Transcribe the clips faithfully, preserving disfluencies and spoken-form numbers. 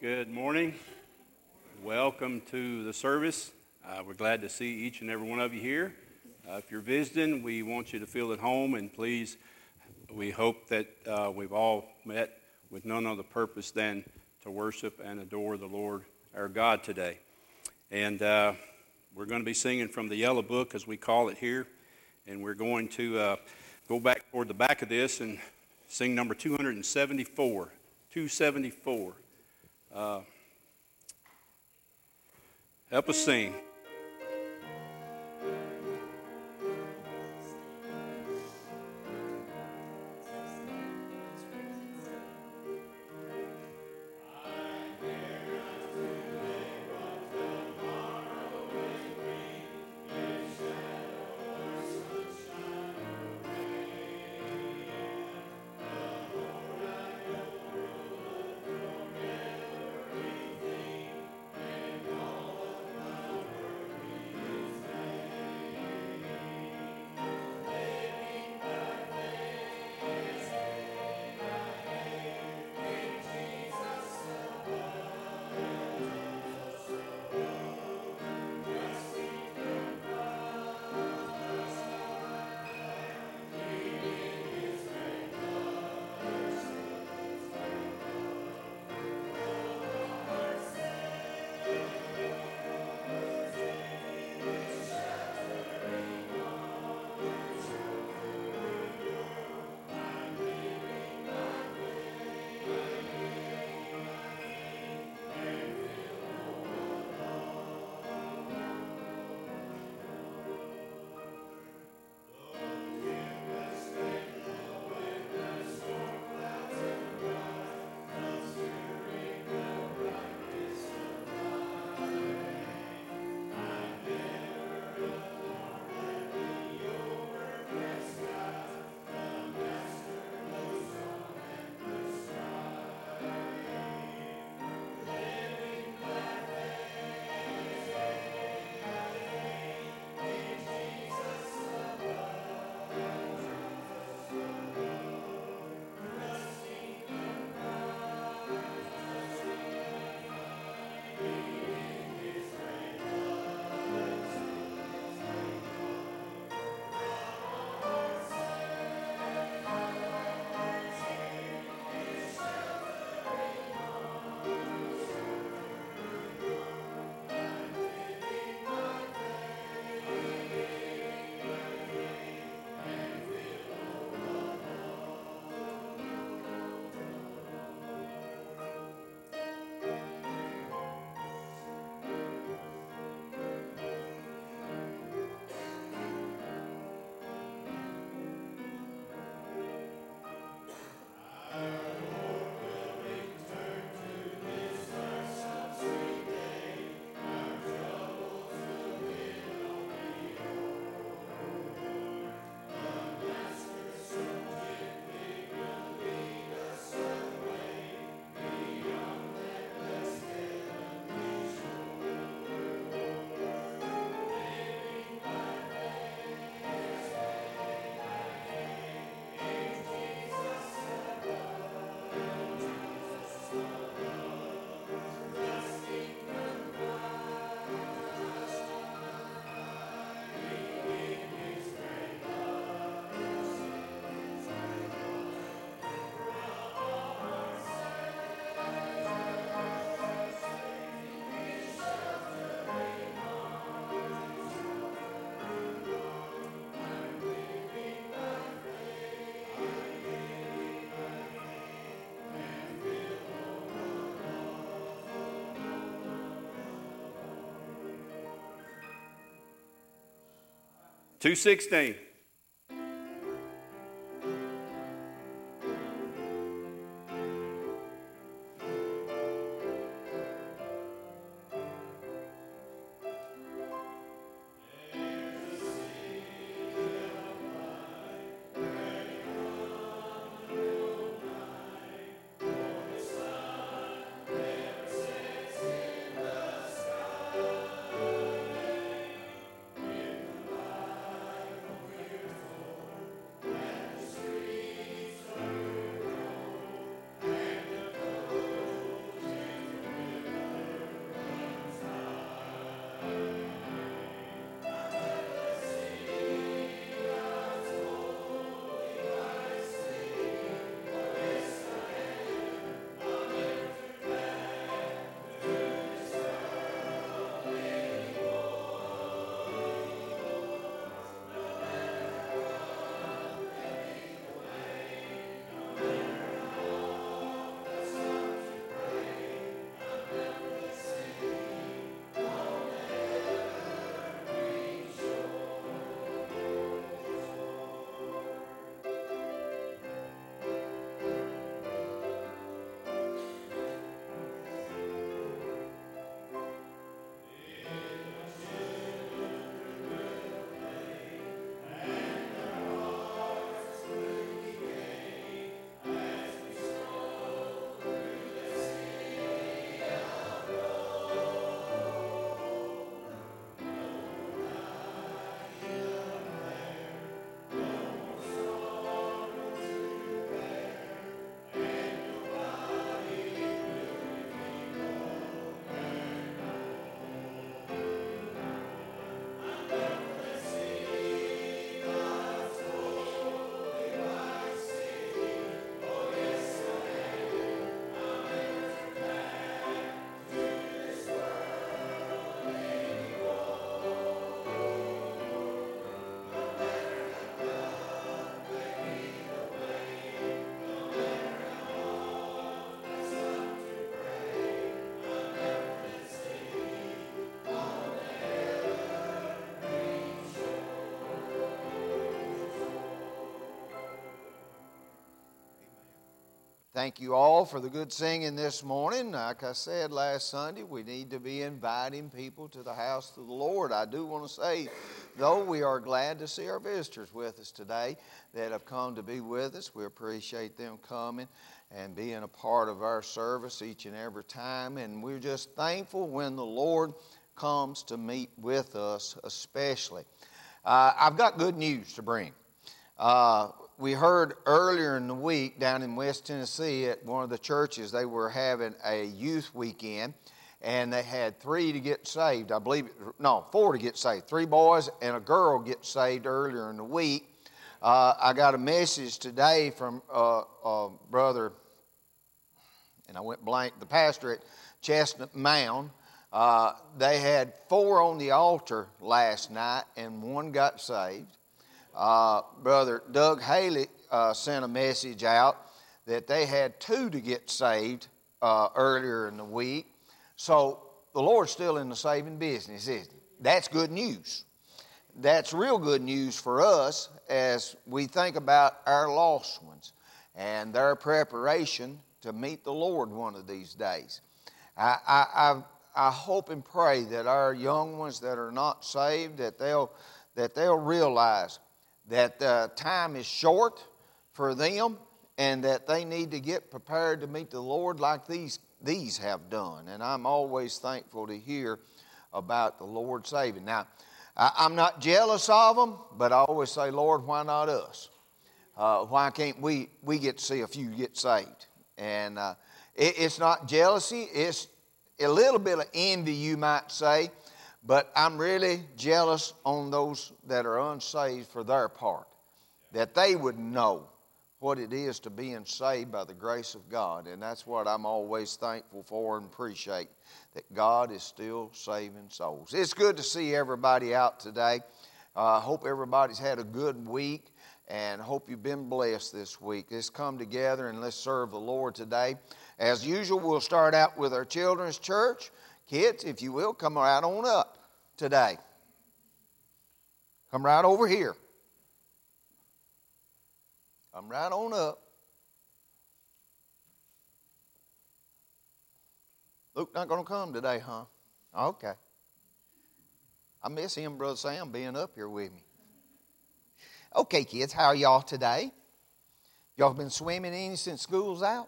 Good morning. Welcome to the service. Uh, we're glad to see each and every one of you here. Uh, if you're visiting, we want you to feel at home, and please, we hope that uh, we've all met with none other purpose than to worship and adore the Lord our God today. And uh, we're going to be singing from the Yellow Book, as we call it here, and we're going to uh, go back toward the back of this and sing number two seventy-four. two seventy-four. Uh, help us sing. two sixteen. thank you all for the good singing this morning. Like I said last Sunday, we need to be inviting people to the house of the Lord. I do want to say, though, we are glad to see our visitors with us today that have come to be with us. We appreciate them coming and being a part of our service each and every time. And we're just thankful when the Lord comes to meet with us especially. Uh, I've got good news to bring. Uh, we heard earlier in the week down in West Tennessee at one of the churches, they were having a youth weekend, and they had three to get saved. I believe, no, four to get saved. Three boys and a girl get saved earlier in the week. Uh, I got a message today from uh, uh, Brother, and I went blank, the pastor at Chestnut Mound. Uh, they had four on the altar last night, and one got saved. Uh, Brother Doug Haley uh, sent a message out that they had two to get saved uh, earlier in the week. So the Lord's still in the saving business, isn't He? That's good news. That's real good news for us as we think about our lost ones and their preparation to meet the Lord one of these days. I, I, I, I hope and pray that our young ones that are not saved, that they'll, that they'll realize that uh, time is short for them and that they need to get prepared to meet the Lord like these, these have done. And I'm always thankful to hear about the Lord saving. Now, I, I'm not jealous of them, but I always say, Lord, why not us? Uh, why can't we, we get to see a few get saved? And uh, it, it's not jealousy. It's a little bit of envy, you might say. But I'm really jealous on those that are unsaved for their part, that they would know what it is to being saved by the grace of God. And that's what I'm always thankful for and appreciate, that God is still saving souls. It's good to see everybody out today. I uh, hope everybody's had a good week and hope you've been blessed this week. Let's come together and let's serve the Lord today. As usual, we'll start out with our children's church. Kids, if you will, come right on up today. Come right over here. Come right on up. Luke not going to come today, huh? Okay. I miss him, Brother Sam, being up here with me. Okay, kids, how are y'all today? Y'all been swimming any since school's out?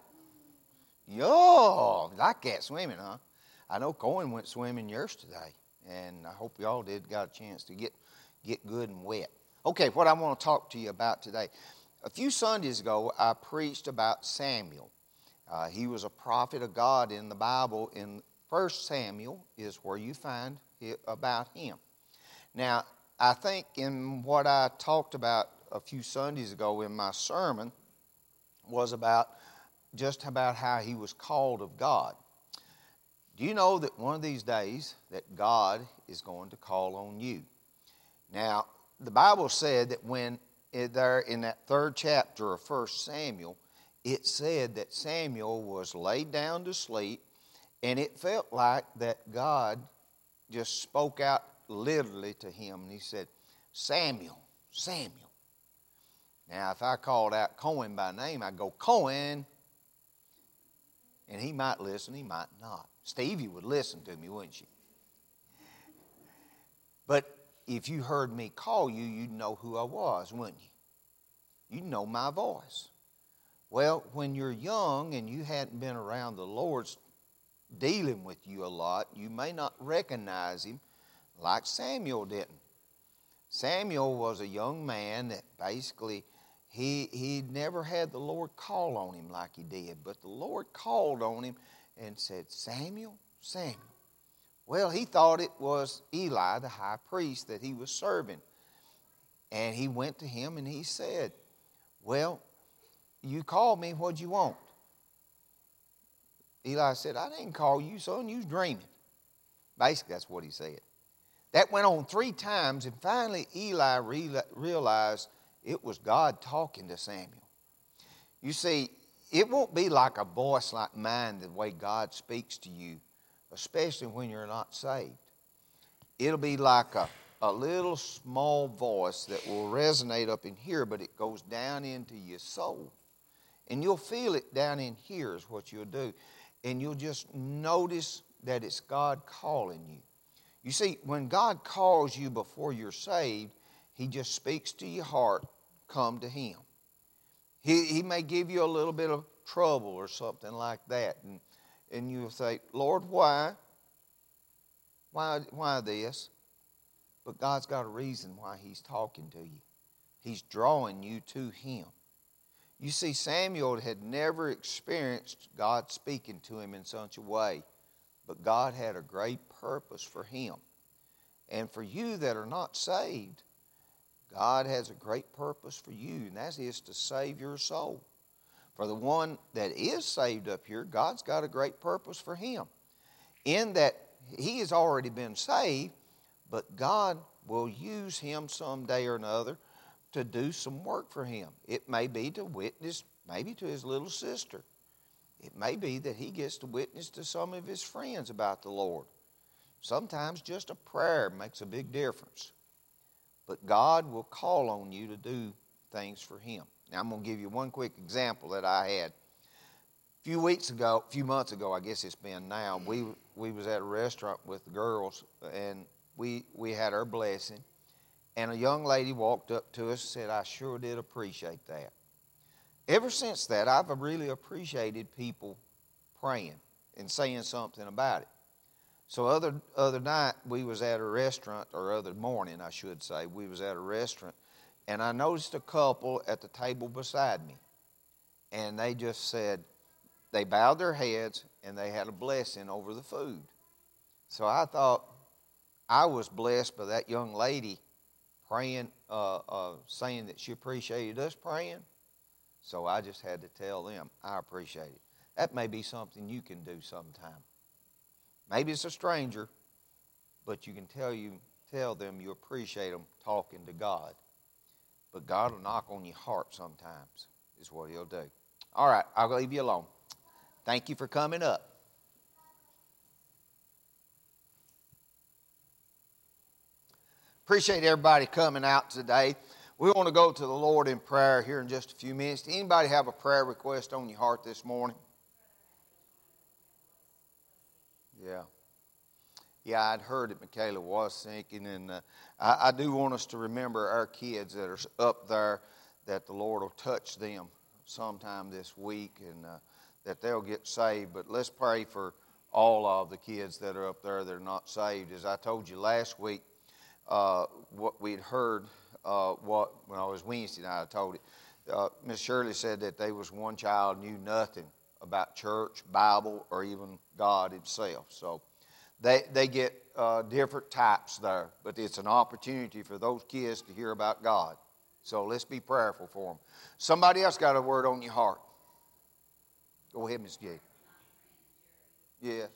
Yo, like that swimming, huh? I know Cohen went swimming yesterday, and I hope y'all did got a chance to get, get good and wet. Okay, what I want to talk to you about today. A few Sundays ago, I preached about Samuel. Uh, he was a prophet of God in the Bible. In First Samuel is where you find it about him. Now, I think in what I talked about a few Sundays ago in my sermon was about just about how he was called of God. Do you know that one of these days that God is going to call on you? Now, the Bible said that when there in that third chapter of First Samuel, it said that Samuel was laid down to sleep, and it felt like that God just spoke out literally to him, and he said, Samuel, Samuel. Now, if I called out Cohen by name, I'd go, Cohen, and he might listen, he might not. Stevie would listen to me, wouldn't you? But if you heard me call you, you'd know who I was, wouldn't you? You'd know my voice. Well, when you're young and you hadn't been around the Lord's dealing with you a lot, you may not recognize him like Samuel didn't. Samuel was a young man that basically, he he never had the Lord call on him like he did. But the Lord called on him and said, Samuel, Samuel. Well, he thought it was Eli, the high priest, that he was serving. And he went to him and he said, well, you called me, what'd you want? Eli said, I didn't call you, son, you was dreaming. Basically, that's what he said. That went on three times, and finally Eli realized it was God talking to Samuel. You see, it won't be like a voice like mine the way God speaks to you, especially when you're not saved. It'll be like a, a little small voice that will resonate up in here, but it goes down into your soul. And you'll feel it down in here is what you'll do. And you'll just notice that it's God calling you. You see, when God calls you before you're saved, He just speaks to your heart, come to Him. He, he may give you a little bit of trouble or something like that. And, and you'll say, Lord, why? Why, why this? But God's got a reason why He's talking to you. He's drawing you to Him. You see, Samuel had never experienced God speaking to him in such a way, but God had a great purpose for him. And for you that are not saved, God has a great purpose for you, and that is to save your soul. For the one that is saved up here, God's got a great purpose for him, in that he has already been saved, but God will use him someday or another to do some work for him. It may be to witness, maybe to his little sister. It may be that he gets to witness to some of his friends about the Lord. Sometimes just a prayer makes a big difference. But God will call on you to do things for him. Now I'm going to give you one quick example that I had. A few weeks ago, a few months ago, I guess it's been now, we we was at a restaurant with the girls, and we we had our blessing. And a young lady walked up to us and said, I sure did appreciate that. Ever since that, I've really appreciated people praying and saying something about it. So other other night, we was at a restaurant, or other morning, I should say, we was at a restaurant, and I noticed a couple at the table beside me. And they just said, they bowed their heads, and they had a blessing over the food. So I thought, I was blessed by that young lady praying, uh, uh, saying that she appreciated us praying. So I just had to tell them, I appreciate it. That may be something you can do sometime. Maybe it's a stranger, but you can tell you tell them you appreciate them talking to God. But God will knock on your heart sometimes, is what he'll do. All right, I'll leave you alone. Thank you for coming up. Appreciate everybody coming out today. We want to go to the Lord in prayer here in just a few minutes. Does anybody have a prayer request on your heart this morning? Yeah. Yeah, I'd heard that Michaela was thinking, and uh, I, I do want us to remember our kids that are up there, that the Lord will touch them sometime this week, and uh, that they'll get saved. But let's pray for all of the kids that are up there that are not saved. As I told you last week, uh, what we'd heard, uh, what when I was Wednesday night, I told it. Uh, Miss Shirley said that there was one child knew nothing about church, Bible, or even God himself. So they they get uh, different types there, but it's an opportunity for those kids to hear about God. So let's be prayerful for them. Somebody else got a word on your heart. Go ahead, Miss Gay. Yeah.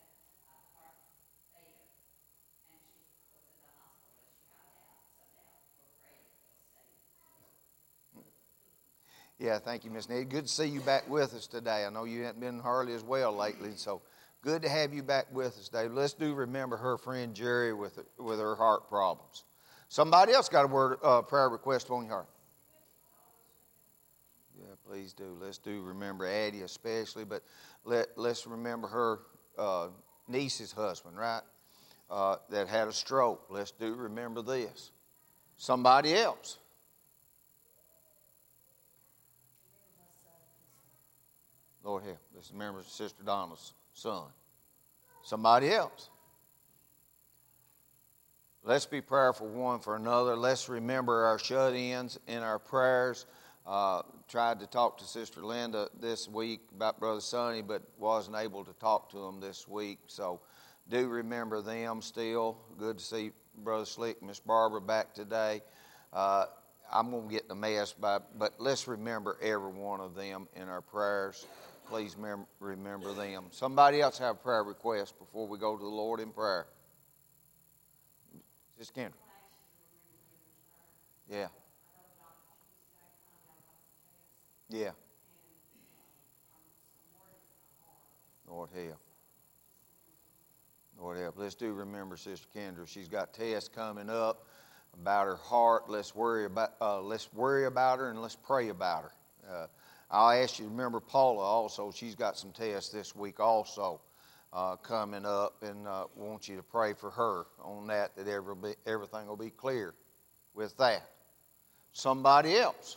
Yeah, thank you, Miss Nate. Good to see you back with us today. I know you haven't been hardly as well lately, so good to have you back with us today. Let's do remember her friend Jerry with with her heart problems. Somebody else got a word, uh, prayer request on your heart. Yeah, please do. Let's do remember Addie especially, but let let's remember her uh, niece's husband, right? Uh, that had a stroke. Let's do remember this. Somebody else. Lord help. Let's remember Sister Donna's son. Somebody else. Let's be prayerful one for another. Let's remember our shut-ins in our prayers. Uh, tried to talk to Sister Linda this week about Brother Sonny, but wasn't able to talk to him this week. So do remember them still. Good to see Brother Slick and Miss Barbara back today. Uh, I'm going to get the mess, by, but let's remember every one of them in our prayers. Please mem- remember them. Somebody else have a prayer request before we go to the Lord in prayer. Just Kendra. Yeah. Yeah. Lord help. Lord help. Let's do remember Sister Kendra. She's got tests coming up about her heart. Let's worry about uh, let's worry about her and let's pray about her. Uh, I'll ask you to remember Paula also. She's got some tests this week also uh, coming up, and uh, want you to pray for her on that, that every, everything will be clear with that. Somebody else.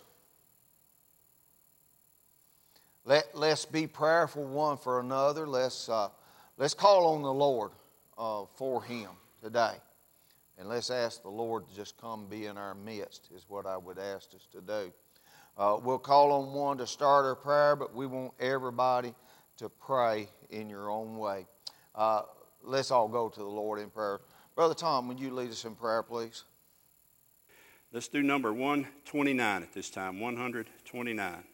Let, let's be prayerful one for another. Let's, uh, let's call on the Lord uh, for him today. And let's ask the Lord to just come be in our midst is what I would ask us to do. Uh, we'll call on one to start our prayer, but we want everybody to pray in your own way. Uh, let's all go to the Lord in prayer. Brother Tom, would you lead us in prayer, please? Let's do number one twenty-nine at this time, one twenty-nine.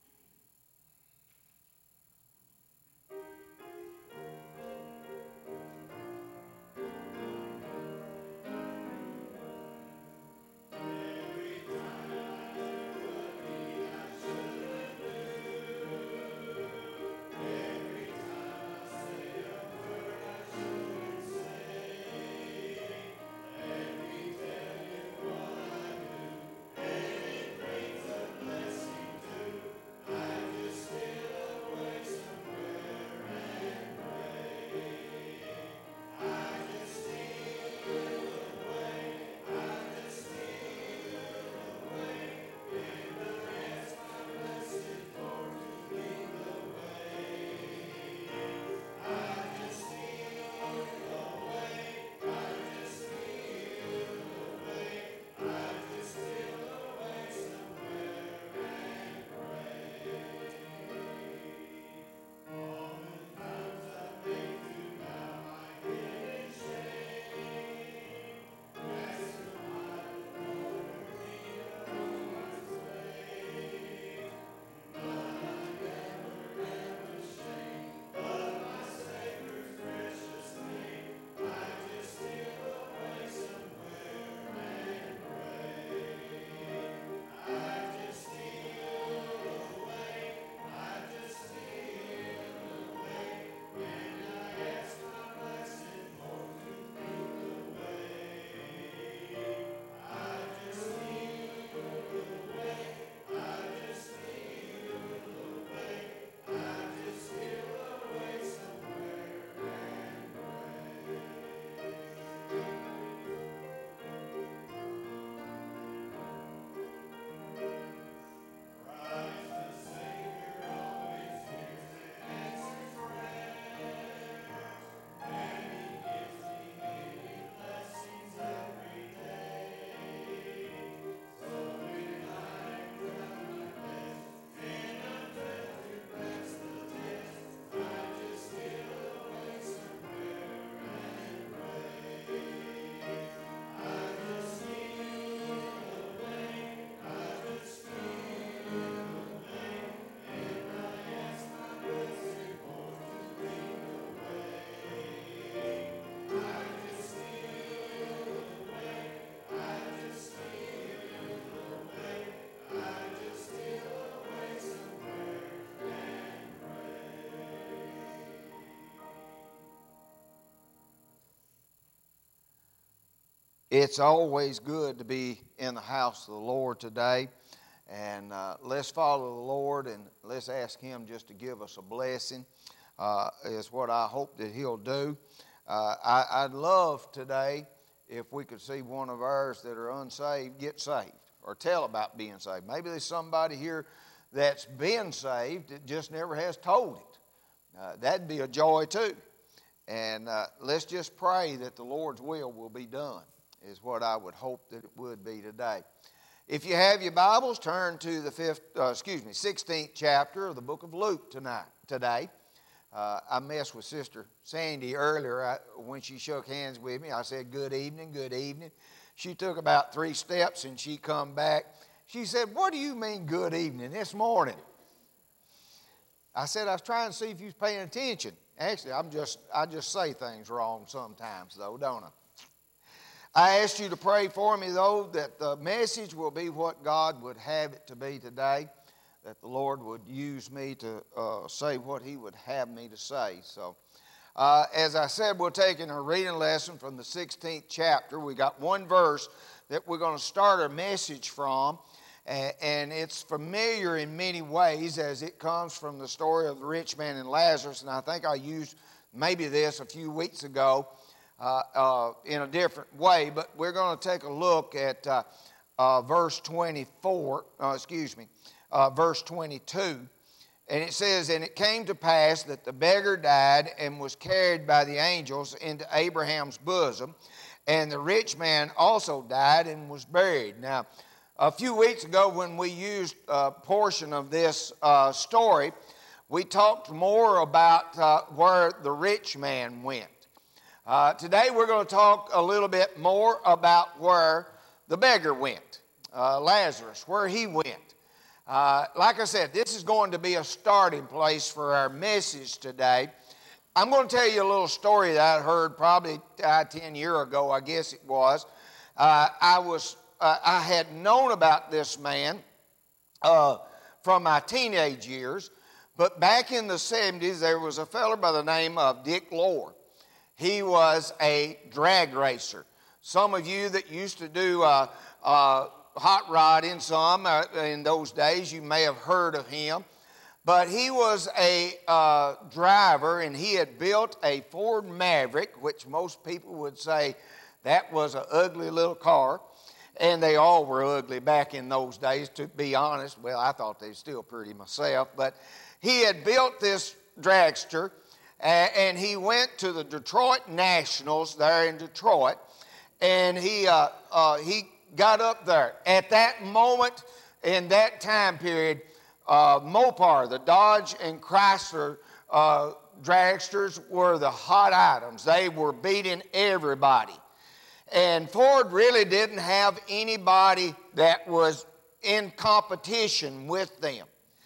It's always good to be in the house of the Lord today. And uh, let's follow the Lord and let's ask Him just to give us a blessing, uh, is what I hope that He'll do. Uh, I, I'd love today if we could see one of ours that are unsaved get saved or tell about being saved. Maybe there's somebody here that's been saved that just never has told it. Uh, that'd be a joy too. And uh, let's just pray that the Lord's will will be done, is what I would hope that it would be today. If you have your Bibles, turn to the fifth, uh, excuse me, sixteenth chapter of the book of Luke tonight. Today, uh, I messed with Sister Sandy earlier I, when she shook hands with me. I said, "Good evening, good evening." She took about three steps and she come back. She said, "What do you mean, good evening, this morning?" I said, "I was trying to see if you was paying attention." Actually, I'm just I just say things wrong sometimes, though, don't I? I asked you to pray for me, though, that the message will be what God would have it to be today, that the Lord would use me to uh, say what He would have me to say. So, uh, as I said, we're taking a reading lesson from the sixteenth chapter. We got one verse that we're going to start our message from, And it's familiar in many ways as it comes from the story of the rich man and Lazarus. And I think I used maybe this a few weeks ago uh, uh, in a different way. But we're going to take a look at uh, uh, verse twenty-four, uh, excuse me, uh, verse twenty-two. And it says, "And it came to pass that the beggar died and was carried by the angels into Abraham's bosom. And the rich man also died and was buried." Now, a few weeks ago when we used a portion of this uh, story, we talked more about uh, where the rich man went. Uh, today we're going to talk a little bit more about where the beggar went, uh, Lazarus, where he went. Uh, like I said, this is going to be a starting place for our message today. I'm going to tell you a little story that I heard probably uh, ten years ago, I guess it was. Uh, I was uh, I had known about this man uh, from my teenage years, but back in the seventies, there was a fellow by the name of Dick Lohr. He was a drag racer. Some of you that used to do uh, uh, hot rodding some uh, in those days, you may have heard of him. But he was a uh, driver, and he had built a Ford Maverick, which most people would say that was an ugly little car. And they all were ugly back in those days, to be honest. Well, I thought they were still pretty myself. But he had built this dragster, and he went to the Detroit Nationals there in Detroit, and he uh, uh, he got up there. At that moment, in that time period, uh, Mopar, the Dodge and Chrysler uh, dragsters were the hot items. They were beating everybody. And Ford really didn't have anybody that was in competition with them.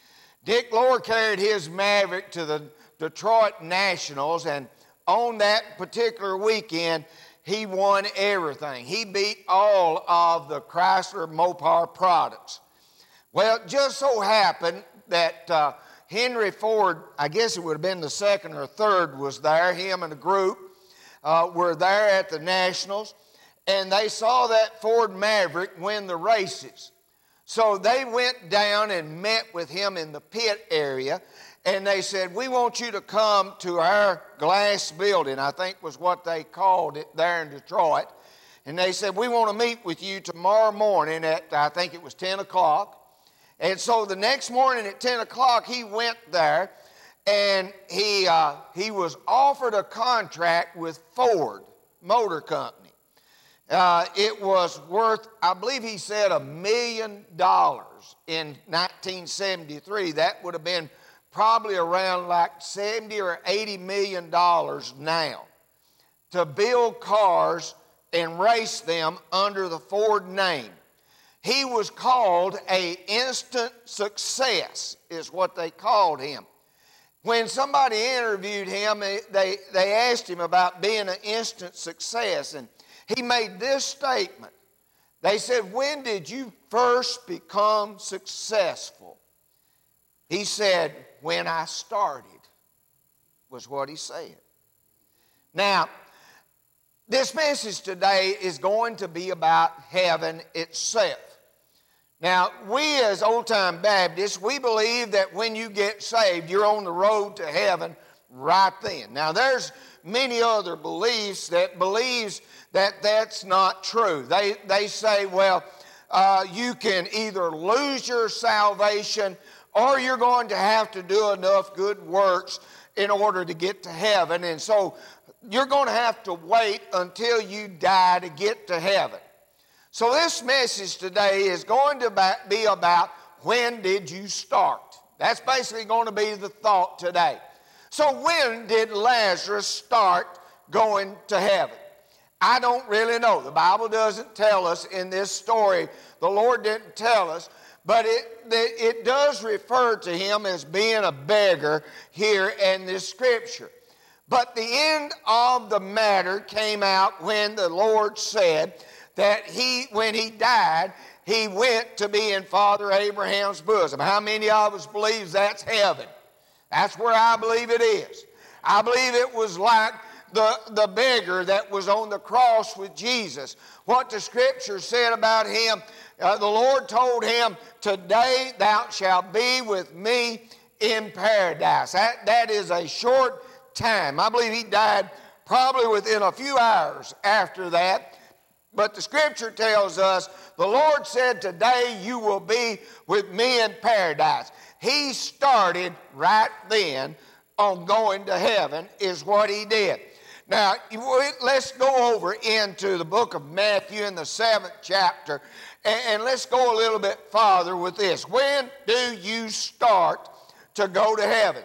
Dick Lohr carried his Maverick to the Detroit Nationals, and on that particular weekend, he won everything. He beat all of the Chrysler Mopar products. Well, it just so happened that uh, Henry Ford, I guess it would have been the second or third, was there. Him and a group uh, were there at the Nationals, and they saw that Ford Maverick win the races. So they went down and met with him in the pit area, and they said, "We want you to come to our glass building," I think was what they called it there in Detroit. And they said, "We want to meet with you tomorrow morning at," I think it was ten o'clock. And so the next morning at ten o'clock, he went there, and he, uh, he was offered a contract with Ford Motor Company. Uh, it was worth, I believe he said, a million dollars in nineteen seventy-three. That would have been probably around like seventy or eighty million dollars now to build cars and race them under the Ford name. He was called an instant success, is what they called him. When somebody interviewed him, they, they asked him about being an instant success, and he made this statement. They said, "When did you first become successful?" He said, "When I started," was what he said. Now, this message today is going to be about heaven itself. Now, we as old-time Baptists, we believe that when you get saved, you're on the road to heaven right then. Now, there's many other beliefs that believes that that's not true. They, they say, well, uh, you can either lose your salvation or you're going to have to do enough good works in order to get to heaven. And so you're going to have to wait until you die to get to heaven. So this message today is going to be about when did you start? That's basically going to be the thought today. So when did Lazarus start going to heaven? I don't really know. The Bible doesn't tell us in this story. The Lord didn't tell us. But it, it does refer to him as being a beggar here in this scripture. But the end of the matter came out when the Lord said that he, when he died, he went to be in Father Abraham's bosom. How many of us believe that's heaven? That's where I believe it is. I believe it was like the, the beggar that was on the cross with Jesus. What the scripture said about him, Uh, the Lord told him, today thou shalt be with me in paradise. That, that is a short time. I believe he died probably within a few hours after that. But the scripture tells us, the Lord said, today you will be with me in paradise. He started right then on going to heaven is what he did. Now, let's go over into the book of Matthew in the seventh chapter, and let's go a little bit farther with this. When do you start to go to heaven?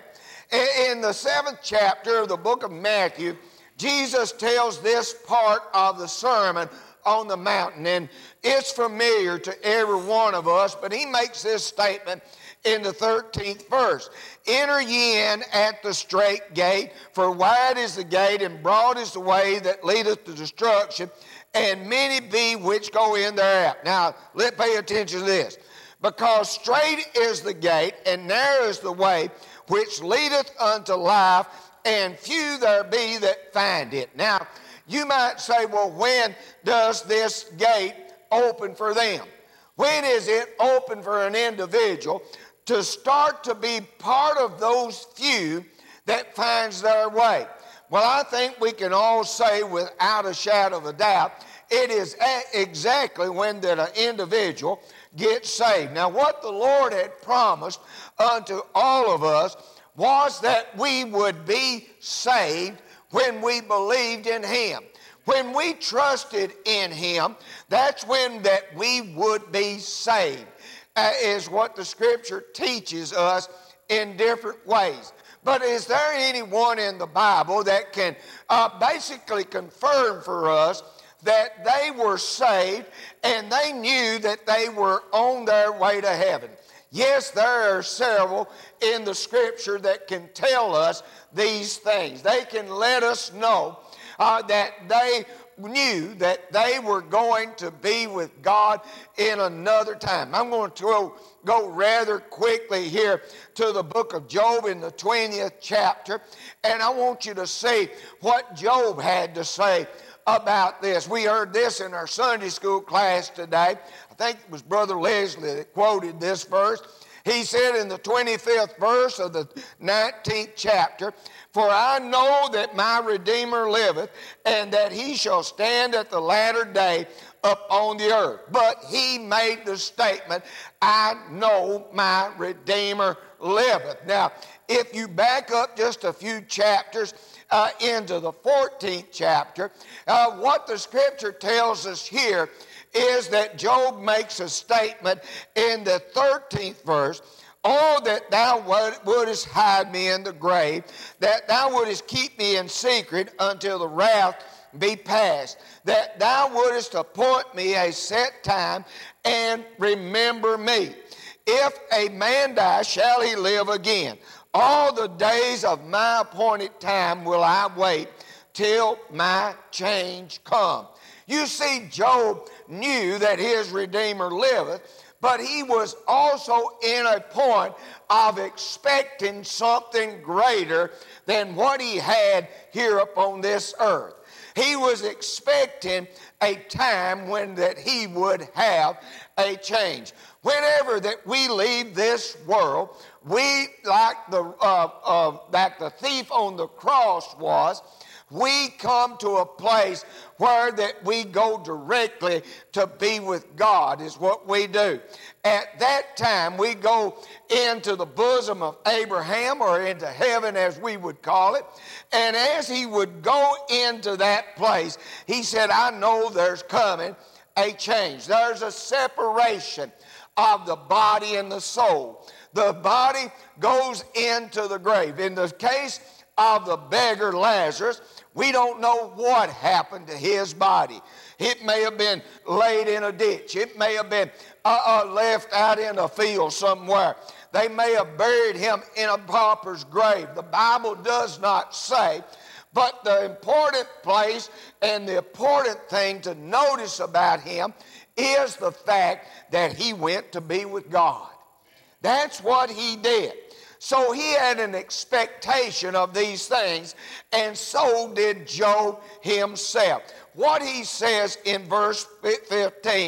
In the seventh chapter of the book of Matthew, Jesus tells this part of the Sermon on the Mountain, and it's familiar to every one of us, but he makes this statement in the thirteenth verse. Enter ye in at the strait gate, for wide is the gate, and broad is the way that leadeth to destruction, and many be which go in thereat. Now, let pay attention to this. Because strait is the gate, and narrow is the way which leadeth unto life, and few there be that find it. Now, you might say, well, when does this gate open for them? When is it open for an individual to start to be part of those few that finds their way? Well, I think we can all say without a shadow of a doubt, it is exactly when that an individual gets saved. Now, what the Lord had promised unto all of us was that we would be saved when we believed in him. When we trusted in him, that's when that we would be saved, uh, is what the scripture teaches us in different ways. But is there anyone in the Bible that can uh, basically confirm for us that they were saved and they knew that they were on their way to heaven? Yes, there are several in the scripture that can tell us these things. They can let us know uh, that they knew that they were going to be with God in another time. I'm going to go, go rather quickly here to the book of Job in the twentieth chapter, and I want you to see what Job had to say about this. We heard this in our Sunday school class today. I think it was Brother Leslie that quoted this verse. He said in the twenty-fifth verse of the nineteenth chapter, for I know that my Redeemer liveth, and that he shall stand at the latter day upon the earth. But he made the statement, I know my Redeemer liveth. Now, if you back up just a few chapters uh, into the fourteenth chapter, uh, what the scripture tells us here is that Job makes a statement in the thirteenth verse, oh, that thou wouldest hide me in the grave, that thou wouldest keep me in secret until the wrath be past, that thou wouldest appoint me a set time and remember me. If a man die, shall he live again? All the days of my appointed time will I wait till my change come. You see, Job knew that his Redeemer liveth, but he was also in a point of expecting something greater than what he had here upon this earth. He was expecting a time when that he would have a change. Whenever that we leave this world, we, like the, uh, uh, like the thief on the cross was, we come to a place where that we go directly to be with God is what we do. At that time, we go into the bosom of Abraham, or into heaven as we would call it. And as he would go into that place, he said, I know there's coming a change. There's a separation of the body and the soul. The body goes into the grave. In the case of the beggar Lazarus, we don't know what happened to his body. It may have been laid in a ditch. It may have been uh, uh, left out in a field somewhere. They may have buried him in a pauper's grave. The Bible does not say. But the important place and the important thing to notice about him is the fact that he went to be with God. That's what he did. So he had an expectation of these things, and so did Job himself. What he says in verse fifteen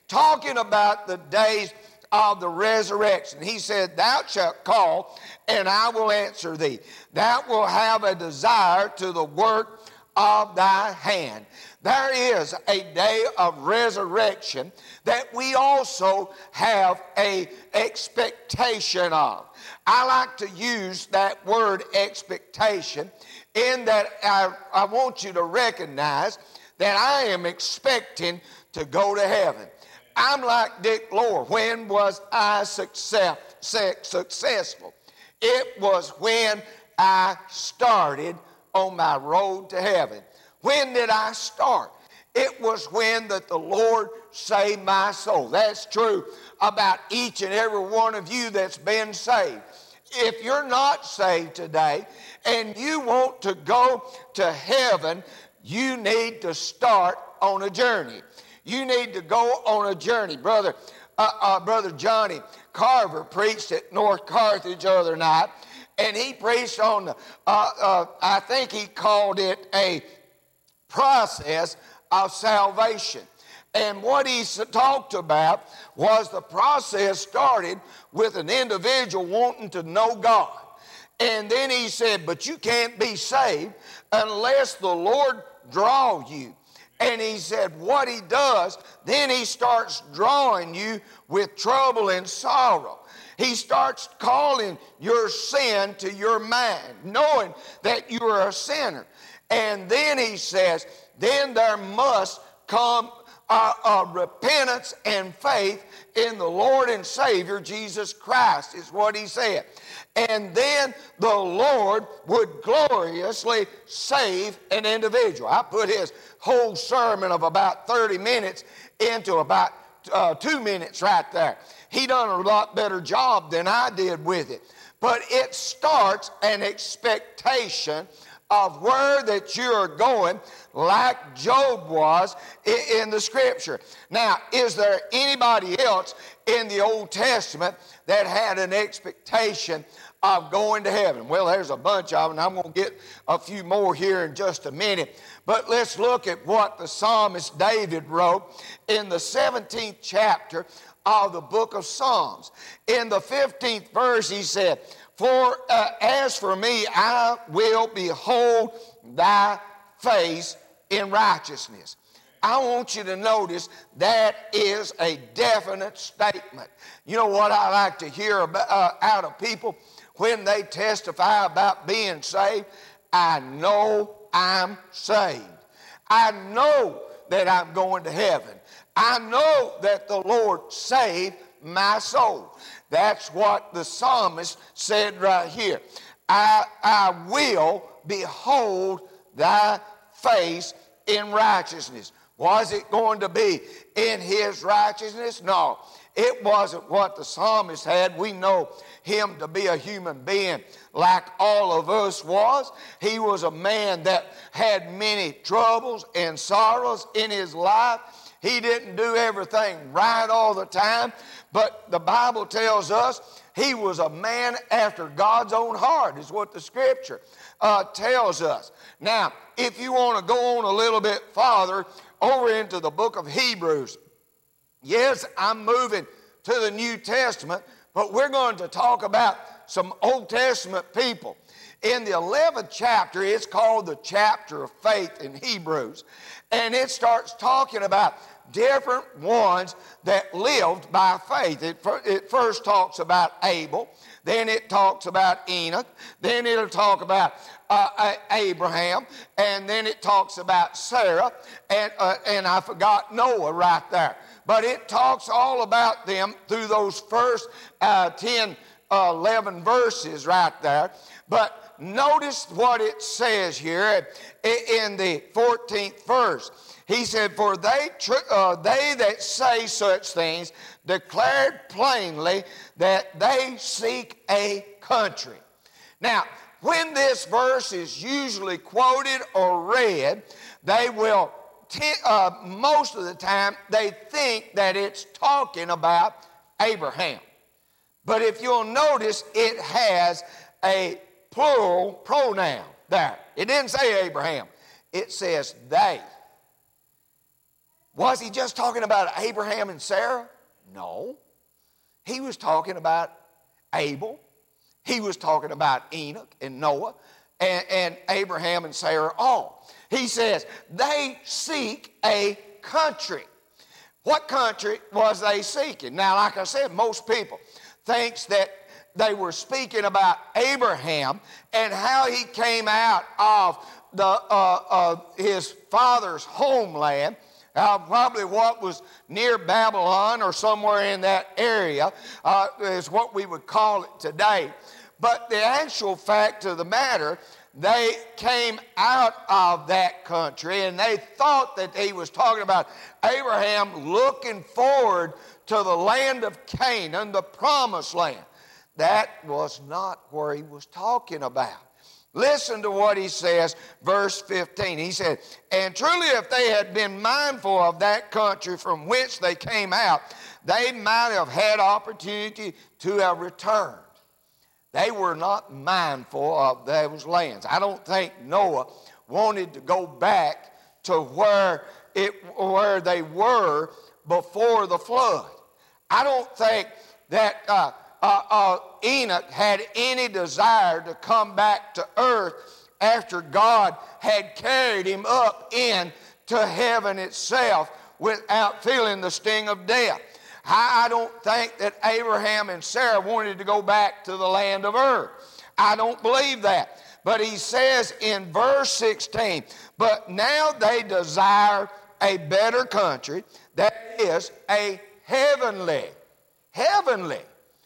talking about the days of the resurrection. He said, thou shalt call, and I will answer thee. Thou wilt have a desire to the work of thy hand. There is a day of resurrection that we also have a expectation of. I like to use that word expectation in that I, I want you to recognize that I am expecting to go to heaven. I'm like Dick Lohr. When was I success, successful? It was when I started on my road to heaven. When did I start? It was when that the Lord saved my soul. That's true about each and every one of you that's been saved. If you're not saved today and you want to go to heaven, you need to start on a journey. You need to go on a journey. Brother, uh, uh, Brother Johnny Carver preached at North Carthage the other night, and he preached on, the, uh, uh, I think he called it a process of salvation. And what he talked about was the process started with an individual wanting to know God. And then he said, but you can't be saved unless the Lord draw you. And he said what he does, then he starts drawing you with trouble and sorrow. He starts calling your sin to your mind, knowing that you are a sinner. And then he says, then there must come a, a repentance and faith in the Lord and Savior Jesus Christ, is what he said. And then the Lord would gloriously save an individual. I put his whole sermon of about thirty minutes into about uh, two minutes right there. He done a lot better job than I did with it. But it starts an expectation of where that you are going, like Job was in, in the Scripture. Now, is there anybody else in the Old Testament that had an expectation of going to heaven? Well, there's a bunch of them, and I'm going to get a few more here in just a minute. But let's look at what the psalmist David wrote in the seventeenth chapter of the book of Psalms. In the fifteenth verse, he said, For uh, as for me, I will behold thy face in righteousness. I want you to notice that is a definite statement. You know what I like to hear about, uh, out of people when they testify about being saved? I know I'm saved. I know that I'm going to heaven. I know that the Lord saved my soul. That's what the psalmist said right here. I, I will behold thy face in righteousness. Was it going to be in his righteousness? No. It wasn't what the psalmist had. We know him to be a human being like all of us was. He was a man that had many troubles and sorrows in his life. He didn't do everything right all the time, but the Bible tells us he was a man after God's own heart, is what the Scripture uh, tells us. Now, if you want to go on a little bit farther, over into the book of Hebrews. Yes, I'm moving to the New Testament, but we're going to talk about some Old Testament people. In the eleventh chapter, it's called the chapter of faith in Hebrews, and it starts talking about different ones that lived by faith. It, it first talks about Abel, then it talks about Enoch, then it'll talk about uh, Abraham, and then it talks about Sarah, and, uh, and I forgot Noah right there. But it talks all about them through those first uh, ten, uh, eleven verses right there. But notice what it says here in the fourteenth verse. He said, For they, uh, they that say such things declared plainly that they seek a country. Now, when this verse is usually quoted or read, they will, t- uh, most of the time, they think that it's talking about Abraham. But if you'll notice, it has a plural pronoun there. It didn't say Abraham. It says they. Was he just talking about Abraham and Sarah? No. He was talking about Abel. He was talking about Enoch and Noah and, and Abraham and Sarah all. He says, they seek a country. What country was they seeking? Now, like I said, most people thinks that they were speaking about Abraham and how he came out of the uh, uh, his father's homeland, uh, probably what was near Babylon or somewhere in that area uh, is what we would call it today. But the actual fact of the matter, they came out of that country and they thought that he was talking about Abraham looking forward to the land of Canaan, the promised land. That was not where he was talking about. Listen to what he says, verse fifteen. He said, and truly if they had been mindful of that country from which they came out, they might have had opportunity to have returned. They were not mindful of those lands. I don't think Noah wanted to go back to where, it, where they were before the flood. I don't think that uh, uh, uh, Enoch had any desire to come back to earth after God had carried him up into heaven itself without feeling the sting of death. I don't think that Abraham and Sarah wanted to go back to the land of Ur. I don't believe that. But he says in verse sixteen, but now they desire a better country, that is a heavenly, heavenly.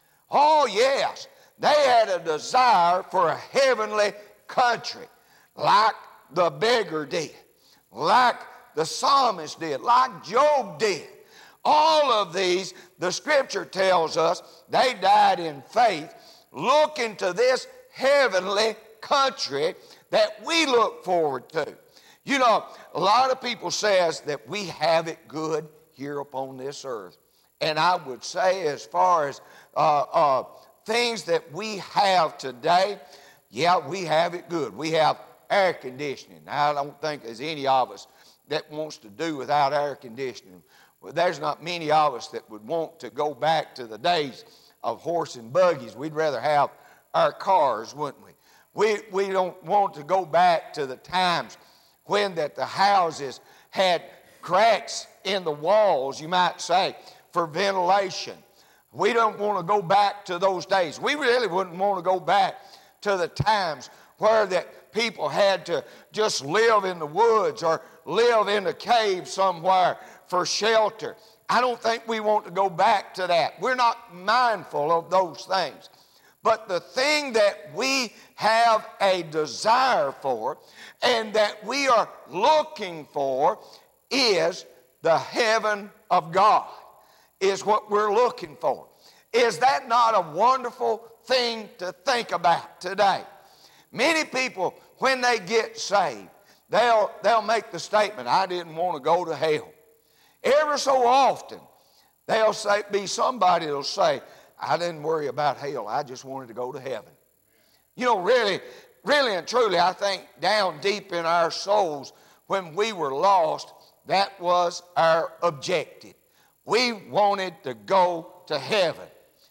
Oh yes, they had a desire for a heavenly country, like the beggar did, like the psalmist did, like Job did. All of these, the scripture tells us, they died in faith, looking to this heavenly country that we look forward to. You know, a lot of people says that we have it good here upon this earth. And I would say as far as uh, uh, things that we have today, yeah, we have it good. We have air conditioning. Now, I don't think there's any of us that wants to do without air conditioning. Well, there's not many of us that would want to go back to the days of horse and buggies. We'd rather have our cars, wouldn't we? We, we don't want to go back to the times when that the houses had cracks in the walls, you might say, for ventilation. We don't want to go back to those days. We really wouldn't want to go back to the times where that people had to just live in the woods or live in a cave somewhere for shelter. I don't think we want to go back to that. We're not mindful of those things. But the thing that we have a desire for and that we are looking for is the heaven of God, is what we're looking for. Is that not a wonderful thing to think about today? Many people, when they get saved, they'll, they'll make the statement, I didn't want to go to hell. Ever so often, there'll say, be somebody that'll say, I didn't worry about hell. I just wanted to go to heaven. You know, really, really and truly, I think down deep in our souls, when we were lost, that was our objective. We wanted to go to heaven.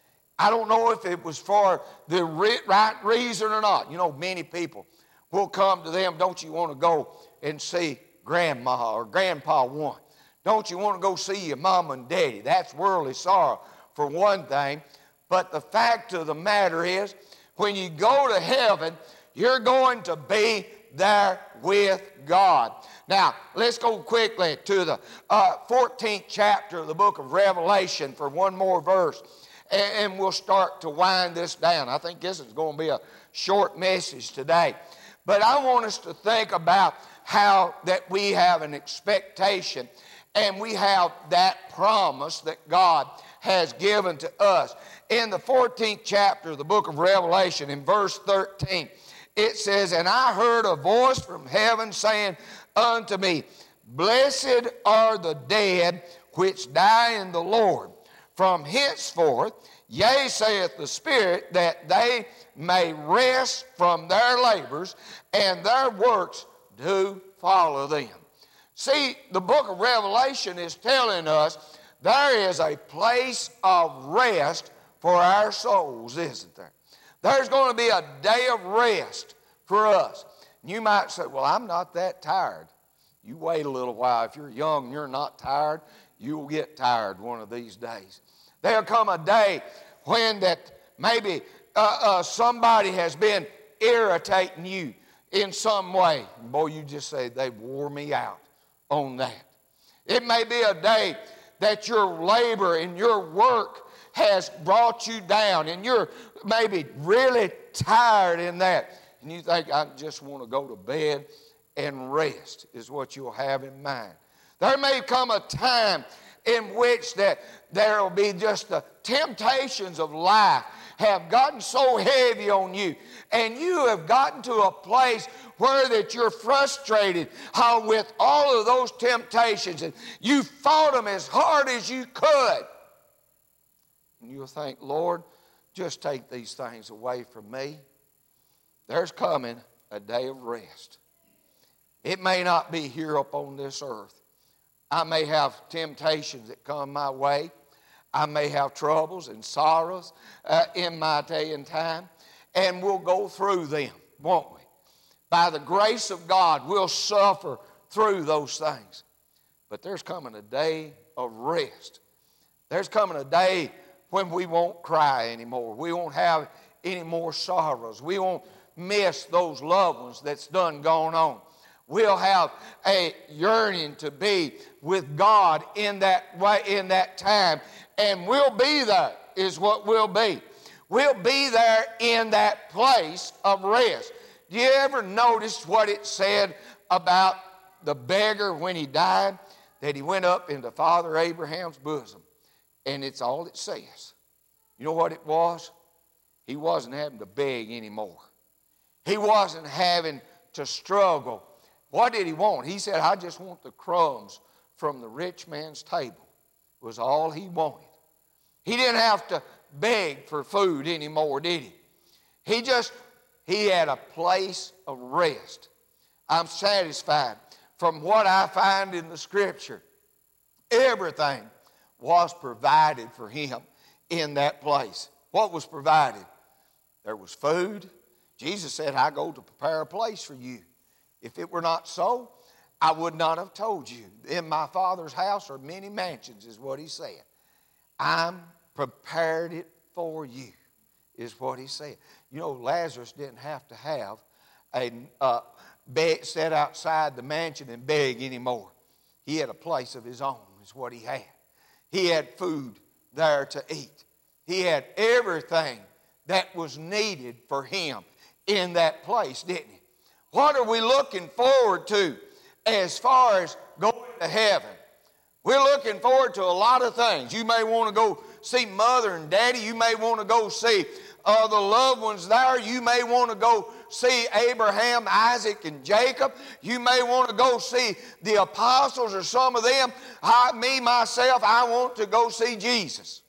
I don't know if it was for the right reason or not. You know, many people will come to them, don't you want to go and see grandma or grandpa one? Don't you want to go see your mom and daddy? That's worldly sorrow for one thing. But the fact of the matter is, when you go to heaven, you're going to be there with God. Now, let's go quickly to the uh, fourteenth chapter of the book of Revelation for one more verse, and, and we'll start to wind this down. I think this is going to be a short message today. But I want us to think about how that we have an expectation and we have that promise that God has given to us. In the fourteenth chapter of the book of Revelation, in verse thirteen, it says, and I heard a voice from heaven saying unto me, blessed are the dead which die in the Lord from henceforth, yea, saith the Spirit, that they may rest from their labors, and their works do follow them. See, the book of Revelation is telling us there is a place of rest for our souls, isn't there? There's going to be a day of rest for us. You might say, well, I'm not that tired. You wait a little while. If you're young and you're not tired, you'll get tired one of these days. There'll come a day when that maybe uh, uh, somebody has been irritating you in some way. Boy, you just say, they wore me out on that. It may be a day that your labor and your work has brought you down and you're maybe really tired in that. And you think, I just want to go to bed and rest is what you'll have in mind. There may come a time in which that there will be just the temptations of life have gotten so heavy on you, and you have gotten to a place where that you're frustrated how with all of those temptations, and you fought them as hard as you could. And you'll think, Lord, just take these things away from me. There's coming a day of rest. It may not be here upon this earth. I may have temptations that come my way. I may have troubles and sorrows uh, in my day and time. And we'll go through them, won't we? By the grace of God, we'll suffer through those things. But there's coming a day of rest. There's coming a day when we won't cry anymore. We won't have any more sorrows. We won't miss those loved ones that's done gone on. We'll have a yearning to be with God in that way, in that time. And we'll be there is what we'll be. We'll be there in that place of rest. Do you ever notice what it said about the beggar when he died? That he went up into Father Abraham's bosom. And it's all it says. You know what it was? He wasn't having to beg anymore. He wasn't having to struggle. What did he want? He said, I just want the crumbs from the rich man's table. Was all he wanted. He didn't have to beg for food anymore, did he? He just, he had a place of rest. I'm satisfied. From what I find in the Scripture, everything was provided for him in that place. What was provided? There was food. Jesus said, I go to prepare a place for you. If it were not so, I would not have told you. In my Father's house are many mansions, is what he said. I'm prepared it for you, is what he said. You know, Lazarus didn't have to have a uh, bed, sit outside the mansion and beg anymore. He had a place of his own, is what he had. He had food there to eat. He had everything that was needed for him in that place, didn't he? What are we looking forward to as far as going to heaven? We're looking forward to a lot of things. You may want to go see Mother and Daddy. You may want to go see uh, the loved ones there. You may want to go see Abraham, Isaac, and Jacob. You may want to go see the apostles or some of them. I, me, myself, I want to go see Jesus.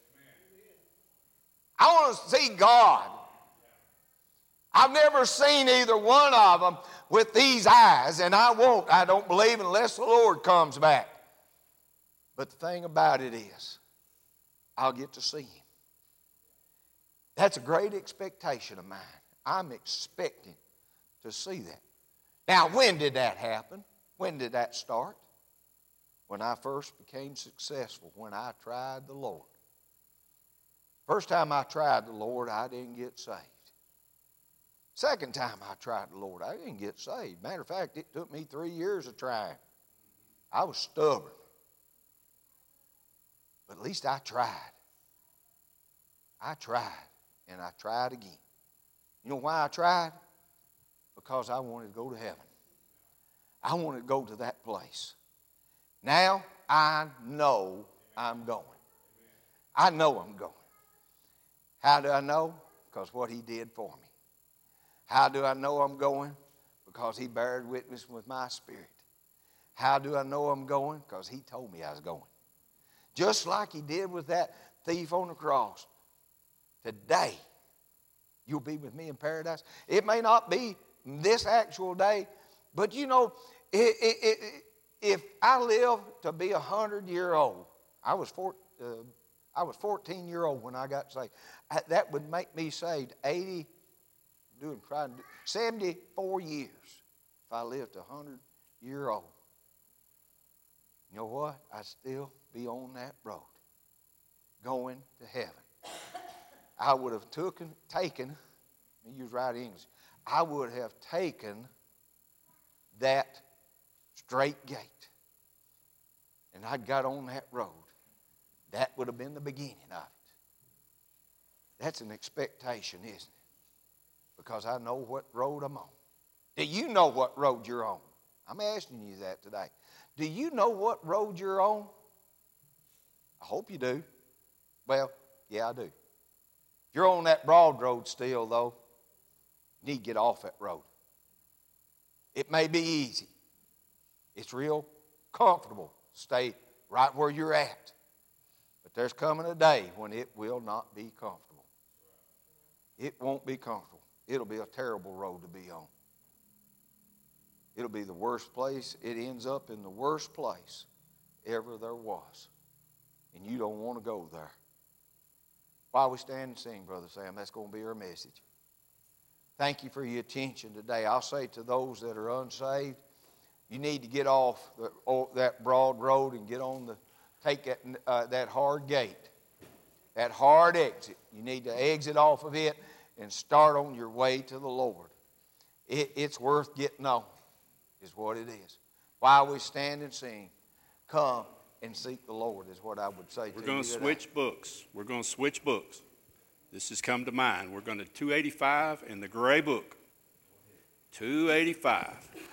I want to see God. I've never seen either one of them with these eyes, and I won't, I don't believe, unless the Lord comes back. But the thing about it is, I'll get to see him. That's a great expectation of mine. I'm expecting to see that. Now, when did that happen? When did that start? When I first became successful, when I tried the Lord. First time I tried the Lord, I didn't get saved. Second time I tried the Lord, I didn't get saved. Matter of fact, it took me three years of trying. I was stubborn. But at least I tried. I tried, and I tried again. You know why I tried? Because I wanted to go to heaven. I wanted to go to that place. Now I know I'm going. I know I'm going. How do I know? Because what he did for me. How do I know I'm going? Because he bared witness with my spirit. How do I know I'm going? Because he told me I was going. Just like he did with that thief on the cross. Today, you'll be with me in paradise. It may not be this actual day, but you know, it, it, it, if I live to be a hundred year old. I was four, uh, I was fourteen year old when I got saved. I, that would make me saved eighty, doing trying to do, seventy-four years if I lived a hundred year old. You know what? I'd still be on that road, going to heaven. I would have taken, taken, let me use right English, I would have taken that straight gate. And I got on that road. That would have been the beginning of it. That's an expectation, isn't it? Because I know what road I'm on. Do you know what road you're on? I'm asking you that today. Do you know what road you're on? I hope you do. Well, yeah, I do. If you're on that broad road still, though, you need to get off that road. It may be easy. It's real comfortable. Stay right where you're at. But there's coming a day when it will not be comfortable. It won't be comfortable. It'll be a terrible road to be on. It'll be the worst place. It ends up in the worst place ever there was. And you don't want to go there. While we stand and sing, Brother Sam, that's going to be our message. Thank you for your attention today. I'll say to those that are unsaved, you need to get off the, oh, that broad road and get on the, take that, uh, that hard gate, that hard exit. You need to exit off of it and start on your way to the Lord. It, it's worth getting on, is what it is. While we stand and sing, come and seek the Lord is what I would say to you. We're going to switch books. We're going to switch books. This has come to mind. We're going to two eighty-five in the gray book. two eighty-five.